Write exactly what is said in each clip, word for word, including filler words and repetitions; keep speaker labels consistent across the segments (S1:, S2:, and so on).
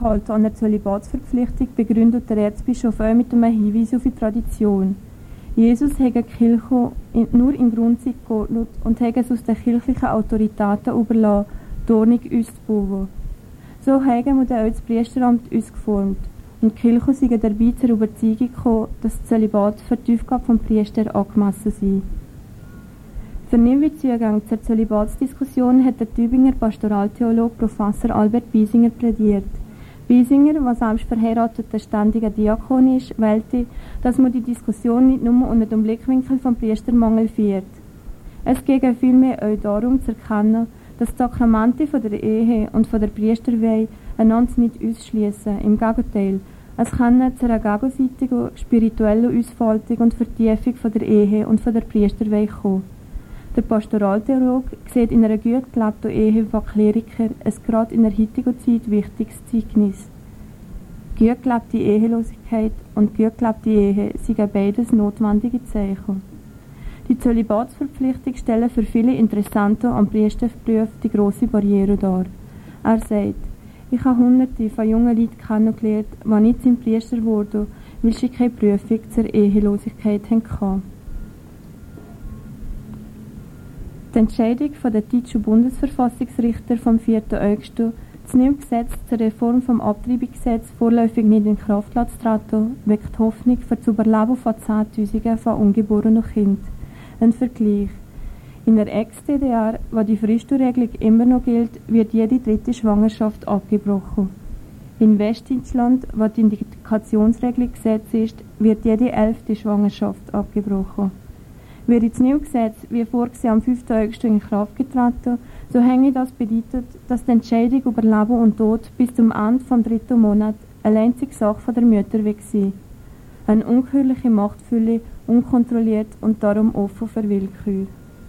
S1: Festhalten an der Zölibatsverpflichtung begründet der Erzbischof auch mit einem Hinweis auf die Tradition. Jesus hat die Kirche nur in Grundzeit geordnet und hat es aus den kirchlichen Autoritäten überlassen, die Ordnung uns zu bauen. So haben wir dann auch das Priesteramt uns geformt. Und die Kirche sind dabei zur Überzeugung gekommen, dass das Zölibat für die Aufgabe des Priesters angemessen sei. Für neue Zugänge zur Zölibatsdiskussion hat der Tübinger Pastoraltheologe Professor Albert Biesinger plädiert. Biesinger, der selbst verheirateter ständiger Diakon ist, wählte, dass man die Diskussion nicht nur unter dem Blickwinkel vom Priestermangel führt. Es geht vielmehr auch darum zu erkennen, dass die Sakramente von der Ehe und von der Priesterweihe einander nicht ausschließen. Im Gegenteil, es kann zu einer gegenseitigen spirituellen Ausfaltung und Vertiefung von der Ehe und von der Priesterweihe kommen. Der Pastoraltheologe sieht in einer gut gelebten Ehe von Kleriker ein gerade in der heutigen Zeit wichtiges Zeugnis. Gut gelebte Ehelosigkeit und gut gelebte Ehe sind beides notwendige Zeichen. Die Zölibatsverpflichtung stellen für viele Interessenten am Priesterberuf die grosse Barriere dar. Er sagt, ich habe hunderte von jungen Leuten kennengelernt, die nicht zum Priester wurden, weil sie keine Prüfung zur Ehelosigkeit hatten. Die Entscheidung von der deutschen Bundesverfassungsrichter vom vierten August, das neue Gesetz zur Reform vom Abtreibungsgesetz vorläufig nicht in Kraft zu treten, weckt Hoffnung für das Überleben von Zehntausenden von ungeborenen Kindern. Ein Vergleich. In der Ex-D D R, wo die Frühstufregelung immer noch gilt, wird jede dritte Schwangerschaft abgebrochen. In Westdeutschland, wo die Indikationsregelung gesetzt ist, wird jede elfte Schwangerschaft abgebrochen. Wäre das neue Gesetz, wie vorgesehen, am fünften August in Kraft getreten, so hänge das bedeutet, dass die Entscheidung über Leben und Tod bis zum Ende des dritten Monats eine einzige Sache der Mütter weg sei. Eine unkürliche Machtfülle, unkontrolliert und darum offen für Willkür.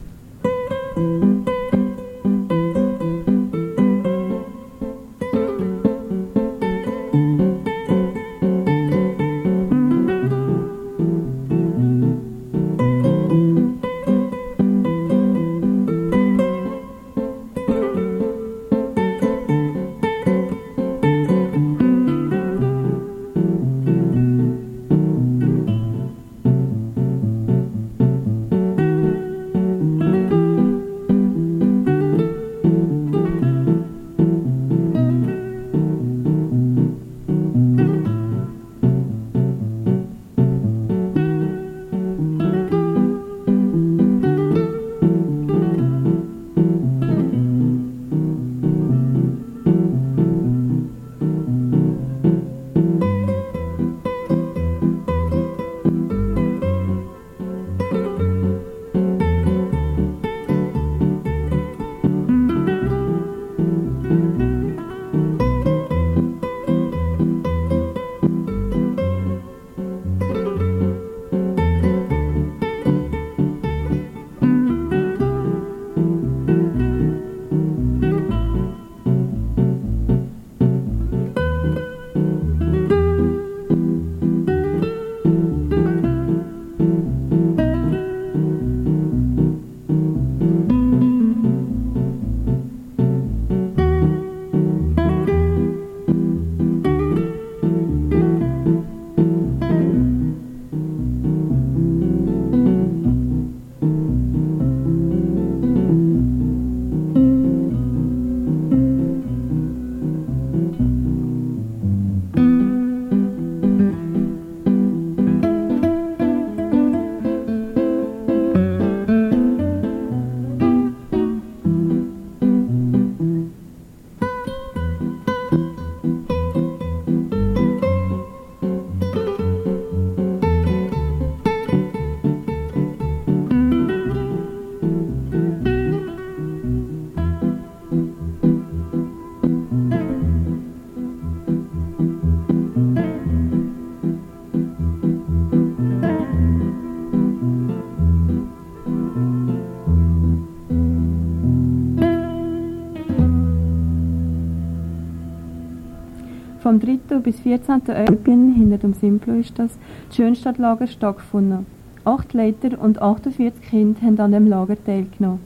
S1: Vom dritten bis vierzehnten August hinter dem Simplo ist das Schönstadtlager stattgefunden. Acht Leiter und achtundvierzig Kinder haben an dem Lager teilgenommen.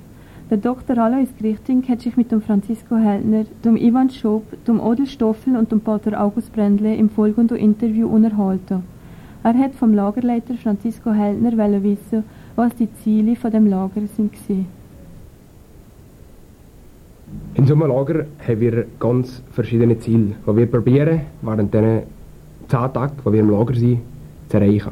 S1: Der Doktor Alois Grichting hat sich mit dem Francisco Heltner, dem Ivan Schob, dem Odel Stoffel und dem Pater August Brändle im folgenden Interview unterhalten. Er hat vom Lagerleiter Francisco Heltner wissen, was die Ziele von dem Lager sind.
S2: In so einem Lager haben wir ganz verschiedene Ziele, die wir probieren, während diesen zehn Tagen, die wir im Lager sind, zu erreichen.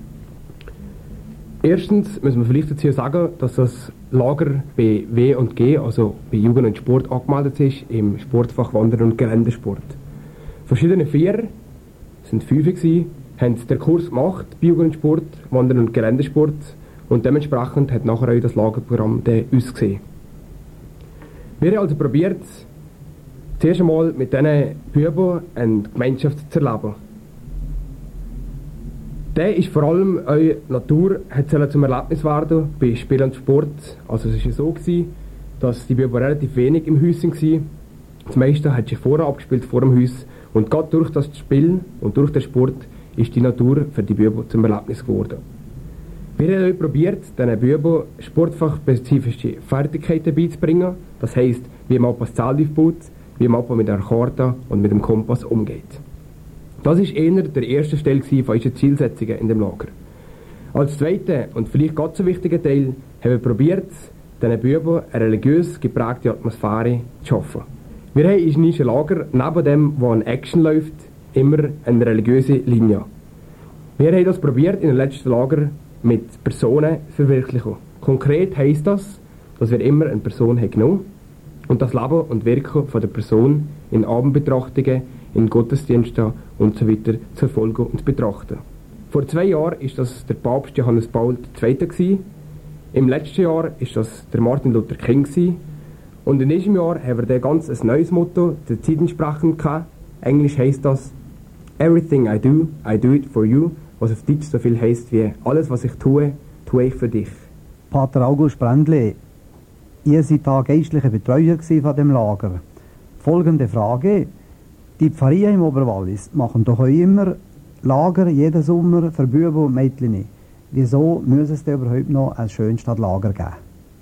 S2: Erstens müssen wir vielleicht dazu sagen, dass das Lager bei W und G, also bei Jugend und Sport, angemeldet ist im Sportfach Wandern und Geländesport. Verschiedene Vierer, es sind fünf gewesen, haben den Kurs gemacht bei Jugend und Sport, Wandern und Geländesport, und dementsprechend hat nachher auch das Lagerprogramm ausgesehen. Wir haben also probiert, zuerst einmal mit diesen Buben eine Gemeinschaft zu erleben. Dann ist vor allem eure Natur hat zum Erlebnis werden bei Spiel und Sport. Also es war so gewesen, dass die Buben relativ wenig im Haus waren. Das meiste hat sich vorher abgespielt, vor dem Haus. Und gerade durch das Spiel und durch den Sport ist die Natur für die Buben zum Erlebnis geworden. Wir haben auch probiert, diesen Buben sportfachspezifische Fertigkeiten beizubringen. Das heisst, wie man das Zelt aufbaut, wie man mit einer Karte und mit dem Kompass umgeht. Das war eher der erste Teil von unseren Zielsetzungen in dem Lager. Als zweiter und vielleicht ganz so wichtiger Teil haben wir probiert, diesen Buben eine religiös geprägte Atmosphäre zu schaffen. Wir haben in unserem Lager, neben dem, wo eine Action läuft, immer eine religiöse Linie. Wir haben das probiert in dem letzten Lager mit Personen zu verwirklichen. Konkret heisst das, dass wir immer eine Person haben genommen und das Leben und Wirken von der Person in Abendbetrachtungen, in Gottesdiensten und so weiter zu verfolgen und zu betrachten. Vor zwei Jahren war das der Papst Johannes Paul der Zweite. Im letzten Jahr war das der Martin Luther King. Und in diesem Jahr haben wir dann ganz ein neues Motto, der Zeit entsprechend gehabt. Englisch heisst das Everything I do, I do it for you, was auf Deutsch so viel heisst wie alles, was ich tue, tue ich für dich.
S3: Pater August Brändle, ihr seid da geistlicher Betreuer von dem Lager. Folgende Frage: Die Pfarreien im Oberwallis machen doch auch immer Lager jeden Sommer für Buben und Mädchen. Wieso muss es denn überhaupt noch ein Schönstadtlager geben?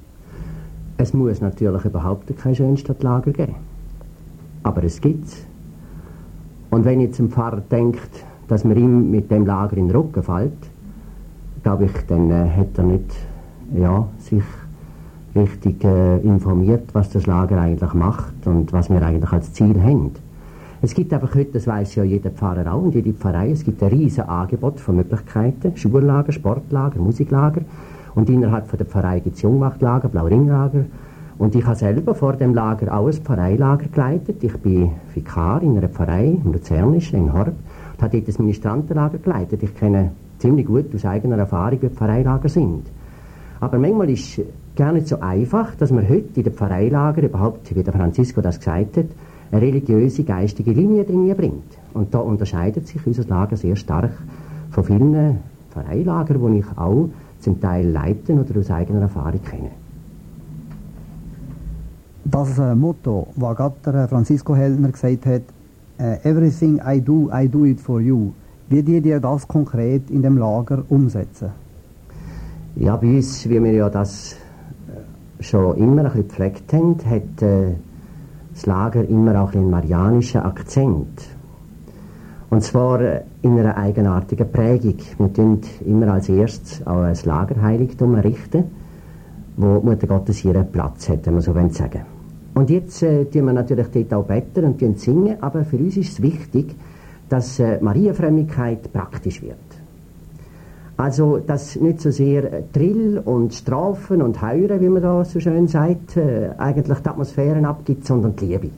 S4: Es muss natürlich überhaupt kein Schönstadtlager geben. Aber es gibt's. Und wenn jetzt ein Pfarrer denkt, dass man ihm mit dem Lager in den Rücken fällt, glaube ich, dann äh, hat er nicht ja, sich richtig äh, informiert, was das Lager eigentlich macht und was wir eigentlich als Ziel haben. Es gibt einfach heute, das weiss ja jeder Pfarrer auch und jede Pfarrei, es gibt ein riesiges Angebot von Möglichkeiten, Schullager, Sportlager, Musiklager, und innerhalb von der Pfarrei gibt es Jungmachtlager, Blauringlager, und ich habe selber vor dem Lager auch ein Pfarreilager geleitet. Ich bin Vikar in einer Pfarrei im Luzernischen, in Horb, und habe dort das Ministrantenlager geleitet. Ich kenne ziemlich gut aus eigener Erfahrung, wie Pfarreilager sind. Aber manchmal ist es gar nicht so einfach, dass man heute in den Pfarreilager überhaupt, wie der Francisco das gesagt hat, eine religiöse, geistige Linie drin bringt. Und da unterscheidet sich unser Lager sehr stark von vielen Pfarreilagern, die ich auch zum Teil leiten oder aus eigener Erfahrung kenne.
S3: Das äh, Motto, was gerade der Francisco Heltner gesagt hat, äh, «Everything I do, I do it for you», wie die ihr das konkret in dem Lager umsetzen?
S4: Ja, bei uns, wie wir ja das schon immer ein bisschen gepflegt haben, hat äh, das Lager immer auch einen marianischen Akzent. Und zwar äh, in einer eigenartigen Prägung. Wir tun immer als erstes auch ein Lagerheiligtum errichten, wo Mutter Gottes ihren Platz hat, wenn man so sagen will. Und jetzt äh, tun wir natürlich dort auch beten und singen, aber für uns ist es wichtig, dass äh, Marienfrömmigkeit praktisch wird. Also, dass nicht so sehr äh, Drill und Strafen und Heuren, wie man da so schön sagt, äh, eigentlich die Atmosphären abgibt, sondern die Liebe.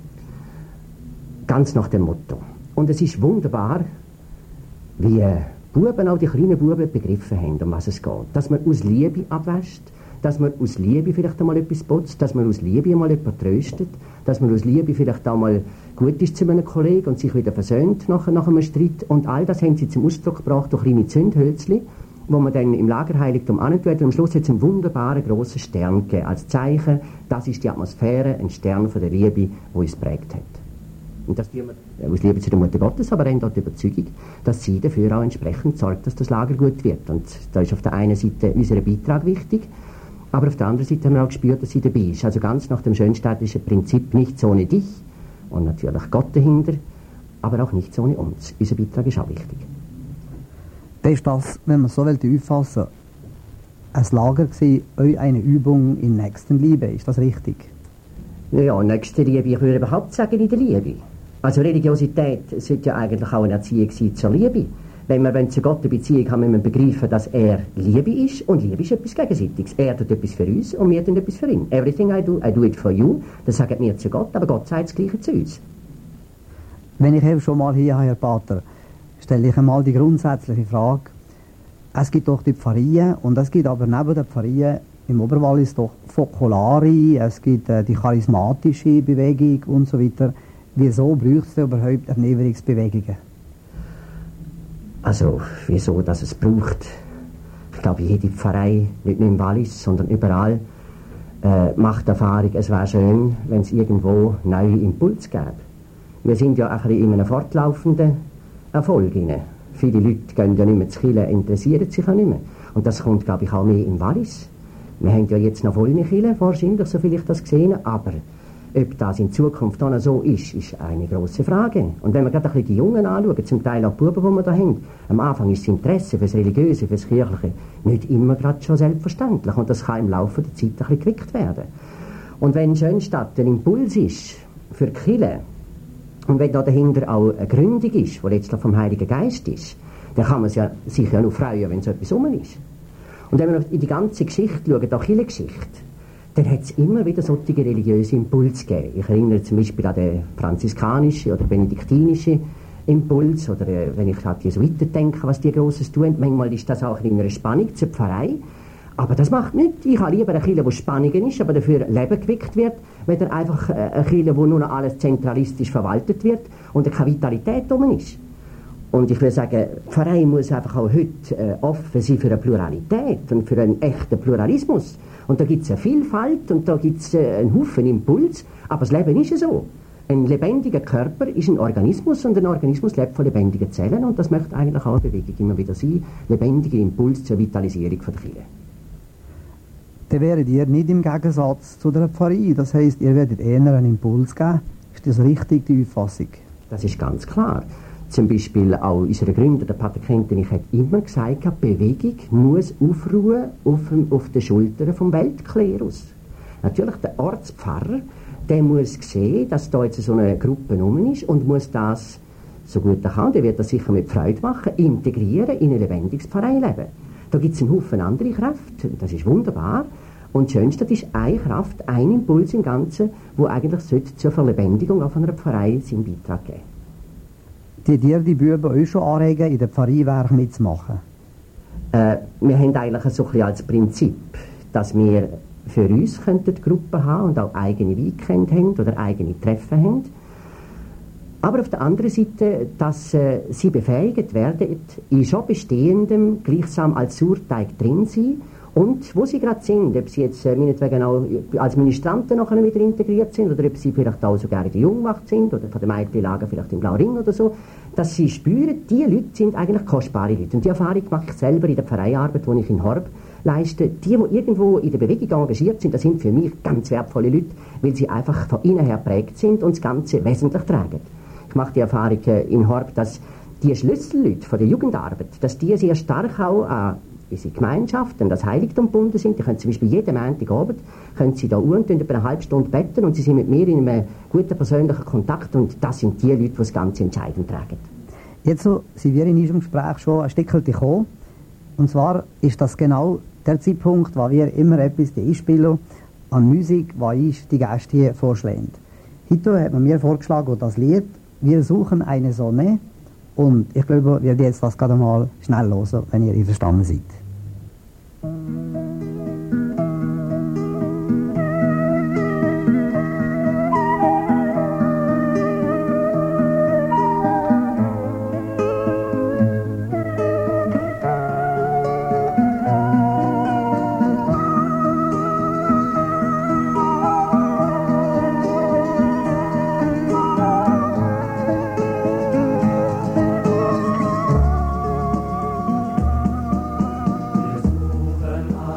S4: Ganz nach dem Motto. Und es ist wunderbar, wie äh, Buben, auch die kleinen Buben, begriffen haben, um was es geht. Dass man aus Liebe abwäscht, dass man aus Liebe vielleicht einmal etwas putzt, dass man aus Liebe einmal jemanden tröstet, dass man aus Liebe vielleicht einmal gut ist zu einem Kollegen und sich wieder versöhnt nach, nach einem Streit. Und all das haben sie zum Ausdruck gebracht durch kleine Zündhölzchen, wo man dann im Lagerheiligtum antut. Und am Schluss hat es einen wunderbaren grossen Stern gegeben, als Zeichen, das ist die Atmosphäre, ein Stern von der Liebe, die uns prägt hat. Und das tun wir aus Liebe zu der Mutter Gottes, aber auch dort die Überzeugung, dass sie dafür auch entsprechend sorgt, dass das Lager gut wird. Und da ist auf der einen Seite unser Beitrag wichtig, Aber auf der anderen Seite haben wir auch gespürt, dass sie dabei ist. Also ganz nach dem schönstädtischen Prinzip, nichts ohne dich und natürlich Gott dahinter, aber auch nichts ohne uns. Unser Beitrag ist auch wichtig.
S3: Das ist das, wenn man so will, auffassen, ein Lager war eine Übung in Nächstenliebe. Ist das richtig?
S4: Ja, Nächstenliebe, ich würde überhaupt sagen, in der Liebe. Also Religiosität sollte ja eigentlich auch eine Erziehung sein zur Liebe. Wenn wir zu Gott eine Beziehung haben, müssen wir begreifen, dass er Liebe ist. Und Liebe ist etwas Gegenseitiges. Er tut etwas für uns und wir tun etwas für ihn. Everything I do, I do it for you. Das sagen wir zu Gott, aber Gott sagt das Gleiche zu uns.
S3: Wenn ich eben schon mal hier habe, Herr Pater, stelle ich einmal die grundsätzliche Frage. Es gibt doch die Pfarreien und es gibt aber neben den Pfarreien im Oberwallis doch Fokolari, es gibt äh, die charismatische Bewegung und so weiter. Wieso braucht es überhaupt Erneuerungsbewegungen?
S4: Also, wieso, dass es braucht? Ich glaube, jede Pfarrei, nicht nur im Wallis, sondern überall, äh, macht die Erfahrung, es wäre schön, wenn es irgendwo neue Impulse gäbe. Wir sind ja ein bisschen in einem fortlaufenden Erfolg rein. Viele Leute gehen ja nicht mehr zu Kirche, interessieren sich auch nicht mehr. Und das kommt, glaube ich, auch mehr im Wallis. Wir haben ja jetzt noch volle Kirche, wahrscheinlich, so viel ich das gesehen habe, aber ob das in Zukunft auch noch so ist, ist eine grosse Frage. Und wenn wir gerade ein bisschen die Jungen anschauen, zum Teil auch die Buben, die wir da haben, am Anfang ist das Interesse für das Religiöse, für das Kirchliche nicht immer gerade schon selbstverständlich. Und das kann im Laufe der Zeit ein bisschen geweckt werden. Und wenn Schönstadt ein Impuls ist für die Kirche, und wenn da dahinter auch eine Gründung ist, die letztlich vom Heiligen Geist ist, dann kann man ja, sich ja nur freuen, wenn so etwas rum ist. Und wenn man in die ganze Geschichte schaut, auch Kirchengeschichte, dann hat es immer wieder solche religiöse Impulse gegeben. Ich erinnere zum Beispiel an den franziskanischen oder benediktinischen Impuls, oder äh, wenn ich an die Jesuiten denke, was die Grosses tun. Manchmal ist das auch in einer Spannung zur Pfarrei. Aber das macht nichts. Ich habe lieber eine Kirche, wo Spannungen ist, aber dafür Leben geweckt wird, wenn einfach eine Kirche, wo nur noch alles zentralistisch verwaltet wird und keine Vitalität drum ist. Und ich will sagen, die Pfarrei muss einfach auch heute äh, offen sein für eine Pluralität und für einen echten Pluralismus. Und da gibt es eine Vielfalt und da gibt es äh, einen Haufen Impuls, aber das Leben ist ja so. Ein lebendiger Körper ist ein Organismus und ein Organismus lebt von lebendigen Zellen und das möchte eigentlich auch eine Bewegung immer wieder sein, lebendiger Impuls zur Vitalisierung von der Kirche.
S3: Dann wäret ihr nicht im Gegensatz zu der Pfarrei, das heisst, ihr werdet eher einen Impuls geben. Ist das richtig, die Auffassung?
S4: Das ist ganz klar. Zum Beispiel auch unsere Gründer, der Pater Kentenich, hat immer gesagt, die Bewegung muss aufruhen auf, auf den Schultern vom Weltklerus. Natürlich, der Ortspfarrer, der muss sehen, dass da jetzt so eine Gruppe rum ist und muss das, so gut er kann, der wird das sicher mit Freude machen, integrieren in ein lebendiges Pfarreileben. Da gibt es einen Haufen andere Kräfte, das ist wunderbar. Und Schönstadt ist eine Kraft, ein Impuls im Ganzen, wo eigentlich sollte zur Verlebendigung von einer Pfarrei seinen Beitrag geben.
S3: Die dir die Buben euch schon anregen, in der Pfarreiwerk mitzumachen?
S4: Äh, wir haben eigentlich so ein bisschen als Prinzip, dass wir für uns könnten Gruppen haben und auch eigene Weekend haben oder eigene Treffen haben. Aber auf der anderen Seite, dass äh, sie befähigt werden, in schon Bestehendem gleichsam als Sauerteig drin sein. Und wo sie gerade sind, ob sie jetzt äh, meinetwegen auch als Ministranten nachher wieder integriert sind oder ob sie vielleicht auch sogar in der Jungwacht sind oder von der Mädchenlager vielleicht im Blauen Ring oder so, dass sie spüren, die Leute sind eigentlich kostbare Leute. Und die Erfahrung mache ich selber in der Pfarreiarbeit, die ich in Horb leiste. Die, die irgendwo in der Bewegung engagiert sind, das sind für mich ganz wertvolle Leute, weil sie einfach von innen her prägt sind und das Ganze wesentlich tragen. Ich mache die Erfahrung in Horb, dass die Schlüsselleute von der Jugendarbeit, dass die sehr stark auch an unsere Gemeinschaft, an das Heiligtum gebunden sind. Die können zum Beispiel jeden Montagabend können sie da und über eine halbe Stunde betten und sie sind mit mir in einem guten persönlichen Kontakt und das sind die Leute, die das Ganze entscheidend tragen.
S3: Jetzt so sind wir in unserem Gespräch schon ein Stückchen gekommen. Und zwar ist das genau der Zeitpunkt, wo wir immer etwas einspielen an Musik, die uns die Gäste hier vorschlägt. Heute hat man mir vorgeschlagen, das Lied «Wir suchen eine Sonne». Und ich glaube, wir werden jetzt das gerade mal schnell hören, wenn ihr einverstanden seid.
S5: Suchen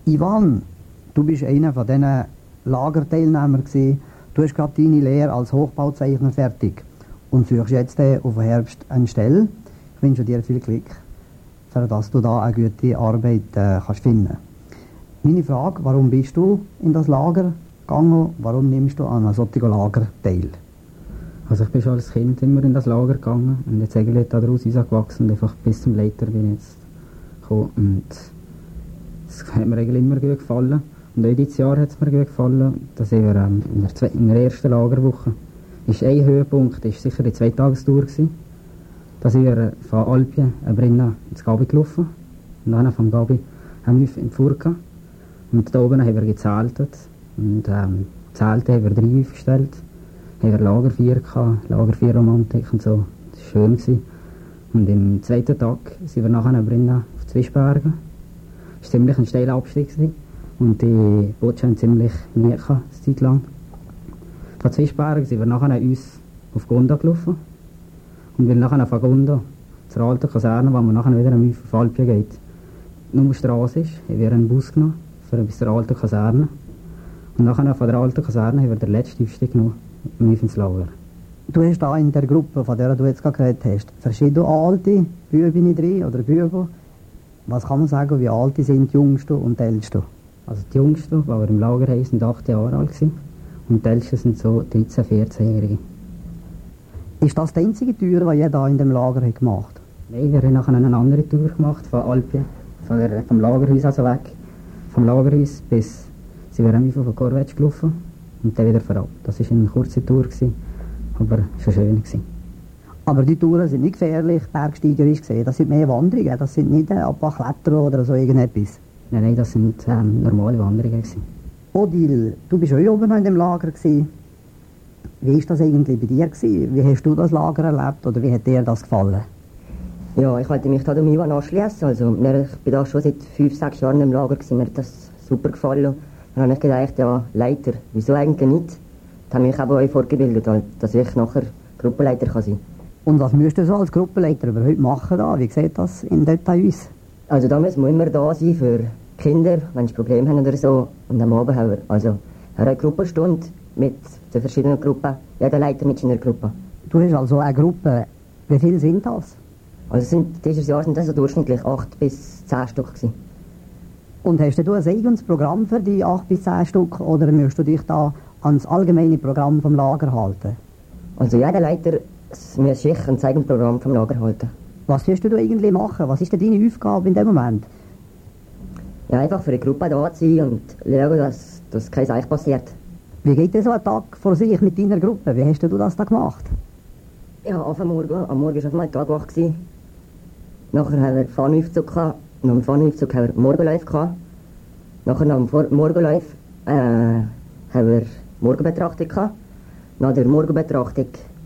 S3: Ivan, du bist einer von diesen Lagerteilnehmern gewesen. Du hast gerade deine Lehre als Hochbauzeichner fertig und suchst jetzt äh, auf den Herbst eine Stelle. Ich wünsche dir viel Glück, für dass du da eine gute Arbeit äh, kannst finden. Meine Frage, warum bist du in das Lager gegangen? Warum nimmst du an einem solchen Lager teil?
S5: Also ich bin schon als Kind immer in das Lager gegangen und jetzt eigentlich daraus gewachsen und einfach bis zum Leiter bin ich jetzt gekommen. Und es hat mir eigentlich immer gut gefallen. Und auch dieses Jahr hat es mir gut gefallen, dass ich ähm, in, der Zwe- in der ersten Lagerwoche ist ein Höhepunkt, ist sicher die Zweitagestour gewesen. Da sind wir von Alpien äh, Brenna ins Gabi gelaufen und dann vom Gabi haben wir in Furka und da oben haben wir gezeltet und ähm, Zelte haben wir drei aufgestellt, haben wir Lager vier gehabt, Lager vier Romantik und so, das war schön gewesen. Und am zweiten Tag sind wir nachher in Brenna auf Zwischbergen, das war ziemlich ein steiler Abstieg gewesen. Und die Boote haben ziemlich nie gehabt, eine Zeit lang. Von Zwischbergen sind wir nachher uns auf Gonda gelaufen. Und weil nachher von Gonda zur alten Kaserne, wo man nachher wieder auf Alpien geht, nur Straße ist, haben wir einen Bus genommen, für bis zur alten Kaserne. Und nachher von der alten Kaserne haben wir den letzten Aufstieg genommen, mit ins Lager.
S3: Du hast da in der Gruppe, von der du jetzt gerade geredet hast, verschiedene alte Büben drin oder Büben. Was kann man sagen, wie alt sind die Jüngsten und die Ältesten?
S5: Also die Jüngsten, die wir im Lager haben, sind acht Jahre alt gewesen. Und die Ältesten sind so dreizehn-, vierzehnjährige.
S3: Ist das die einzige Tour, die ihr da in dem Lager hat gemacht habt?
S5: Nein, wir haben nachher eine andere Tour gemacht, von Alpien, von der, vom Lagerhaus also weg. Vom Lagerhaus bis sind wir einfach von Korvetsch gelaufen und dann wieder vorab. Das war eine kurze Tour, gewesen, aber schon schön gewesen.
S3: Aber die Touren sind nicht gefährlich, bergsteigerisch gesehen. Das sind mehr Wanderungen, das sind nicht ein paar Kletterer oder so irgendetwas.
S5: Nein, nein, das sind ähm, normale Wanderungen gewesen.
S3: Odil, du bist auch oben in dem Lager gewesen. Wie war das eigentlich bei dir gewesen? Wie hast du das Lager erlebt oder wie hat dir das gefallen?
S6: Ja, ich wollte mich da dem Ivan anschließen. Also, ich bin da schon seit fünf, sechs Jahren im Lager gewesen. Mir hat das super gefallen. Dann habe ich gedacht, ja, Leiter, wieso eigentlich nicht? Das habe mich auch bei euch fortgebildet, dass ich nachher Gruppenleiter kann sein kann.
S3: Und was müsst du so als Gruppenleiter überhaupt machen da? Wie sieht das in Details?
S6: Also da müssen wir immer da sein für Kinder, wenn sie Probleme haben oder so. Und am Abend haben wir also eine Gruppenstunde mit den verschiedenen Gruppen. Jeder Leiter mit seiner Gruppe.
S3: Du hast also eine Gruppe. Wie viele sind das?
S6: Also sind, dieses Jahr sind das so durchschnittlich acht bis zehn Stück gewesen.
S3: Und hast du ein eigenes Programm für die acht bis zehn Stück oder musst du dich da ans allgemeine Programm vom Lager halten?
S6: Also jeder Leiter muss sich ein eigenes Programm vom Lager halten.
S3: Was wirst du eigentlich machen? Was ist denn deine Aufgabe in dem Moment?
S6: Ja, einfach für die Gruppe da zu sein und schauen, dass, dass kein Seich passiert.
S3: Wie geht denn so ein Tag vor sich mit deiner Gruppe? Wie hast du das da gemacht?
S6: Ja, auf am Morgen. Am Morgen war auf einmal Tag wach. Nachher haben wir Fahnenaufzug gehabt. Nach dem Fahnenaufzug haben wir Morgenläufe gehabt. Nachher nach dem Morgenlauf äh, haben wir Morgenbetrachtung gehabt. Nach der Morgenbetrachtung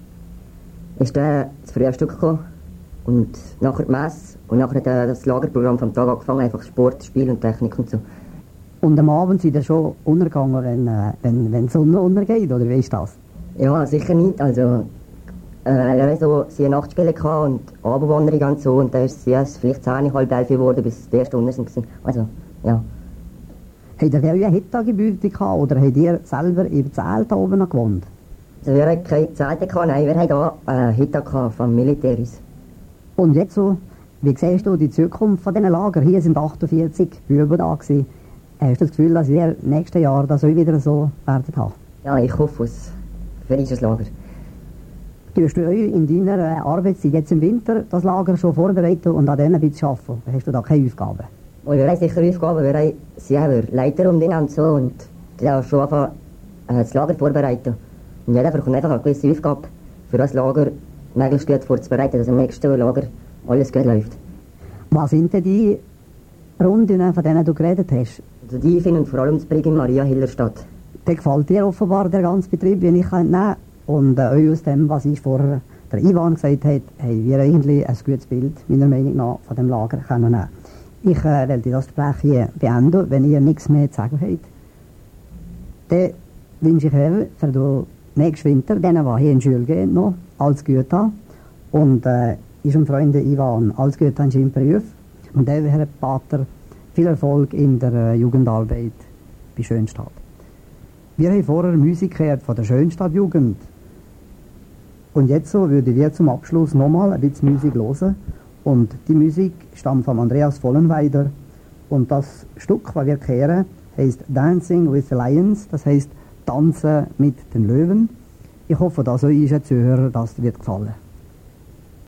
S6: ist dann das Frühstück gekommen. Und nachher die Messe und nachher hat das Lagerprogramm vom Tag angefangen, einfach Sport, Spiel und Technik und so.
S3: Und am Abend sind ihr schon untergegangen, wenn, äh, wenn, wenn die Sonne untergeht, oder wie ist das?
S6: Ja, sicher nicht. Also, äh, so, sie eine Nachtspiele gehabt und Abendwanderung und so und dann ist es vielleicht zehn, halb elf geworden, bis die ersten Stunden sind. Also, ja.
S3: Habt ihr eine Hitta-Gebüte gehabt oder habt ihr selber im Zelt oben noch gewohnt?
S6: Also wir hatten keine Zelte gehabt, nein, wir hatten hier äh, Hitta gehabt vom Militäris.
S3: Und jetzt so, wie siehst du die Zukunft von diesen Lagern? Hier sind achtundvierzig Buben da gewesen. Hast du das Gefühl, dass wir nächstes Jahr das auch wieder so werden haben?
S6: Ja, ich hoffe es. Für dieses Lager.
S3: Tust du in deiner Arbeitszeit jetzt im Winter das Lager schon vorbereiten und an denen ein bisschen arbeiten? Hast du da keine Aufgaben?
S6: Und wir haben sicher Aufgaben, wir haben selber Leiter um den und so und ja, schon einfach äh, das Lager vorbereiten. Und jeder bekommt einfach eine gewisse Aufgabe für das Lager möglichst gut vorzubereiten, dass im nächsten Lager alles gut läuft.
S3: Was sind denn die Runden, von denen du geredet hast?
S6: Also die finden vor allem das Brig in Maria Hiller statt.
S3: Der gefällt dir offenbar der ganze Betrieb, wie ich entnehmen kann. Und äh, aus dem, was ich vorher der Ivan gesagt hat, haben wir eigentlich ein gutes Bild, meiner Meinung nach, von dem Lager können nehmen. Ich äh, werde das Gespräch hier beenden, wenn ihr nichts mehr zu sagen habt. Dann wünsche ich euch für den nächsten Winter, denen, die hier in die Schule gehen, noch alles Gute. Und äh, ich und Freunde Ivan, alles Gute an seinem Beruf. Und dann, Herr Pater, viel Erfolg in der äh, Jugendarbeit bei Schönstadt. Wir haben vorher Musik gehört von der Schönstadt-Jugend. Und jetzt so würden wir zum Abschluss nochmal ein bisschen Musik hören. Und die Musik stammt von Andreas Vollenweider. Und das Stück, das wir hören, heisst Dancing with the Lions, das heisst Tanzen mit den Löwen. Ich hoffe, dass euch als Zuhörer das wird gefallen.